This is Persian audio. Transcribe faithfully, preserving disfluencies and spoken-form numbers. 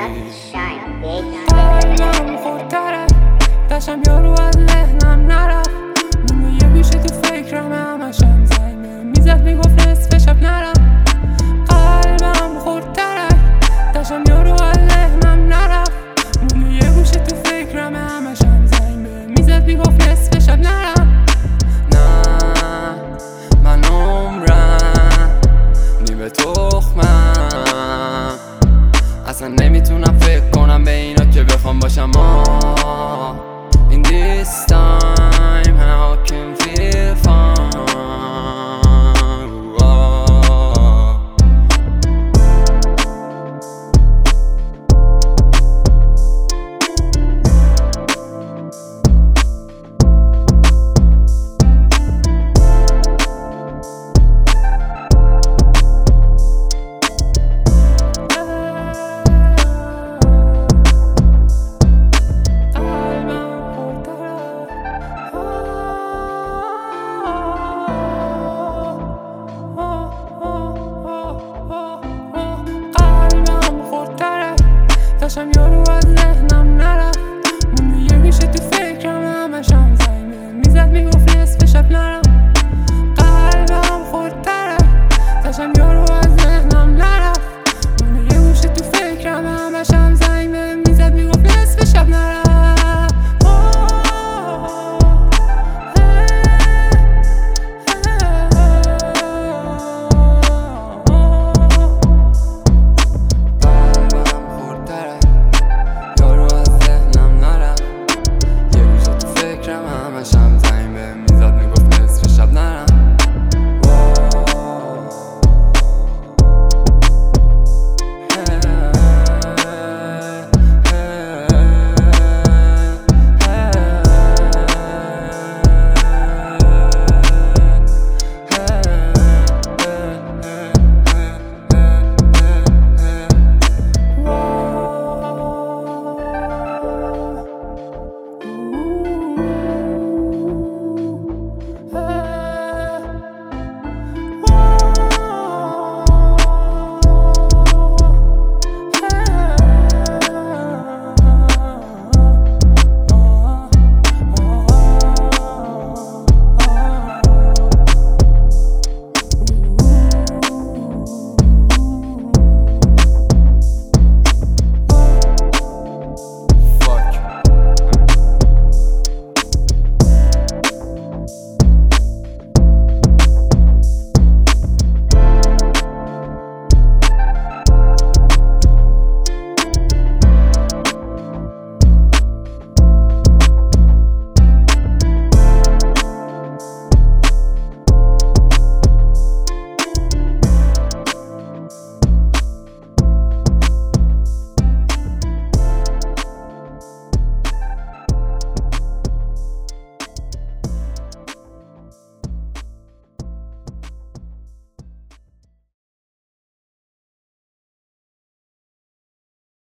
قلبم خورتره داشتم یارو از ذهنم نرفت مونده یه گوشه تو فکرم همشم زنگ بهم میزد میگفت نصف شب نرم. قلبم خورتره داشتم یارو از ذهنم نرفت مونده یه گوشه تو فکرم همشم زنگ بهم میزد میگفت نصف شب نرم. نه من عمرم نیمه تخمم اصلا نمیتونم فکر کنم به اینا که بخوام باشم آه. In this time how can feel fun آه. داشتم یارو از ذهنم نرفت مونده یه گوشه تو فکرم همشم زنگ بهم میزد میگفت نصف شب نرم.